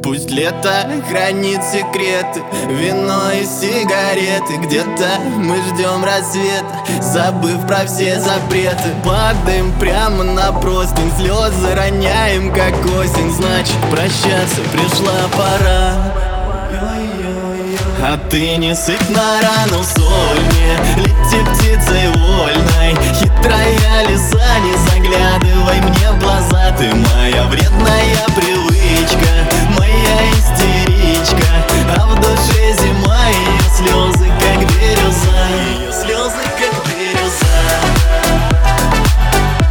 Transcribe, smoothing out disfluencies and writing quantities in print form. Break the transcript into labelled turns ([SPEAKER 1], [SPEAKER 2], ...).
[SPEAKER 1] Пусть лето хранит секреты, вино и сигареты. Где-то мы ждем рассвета, забыв про все запреты. Падаем прямо на простынь, слезы роняем, как осень. Значит, прощаться пришла пора. А ты не сыпь на рану соль мне, лети птицей вольной. Хитрая лиса, не заглядывай мне в глаза, ты моя вредная природа.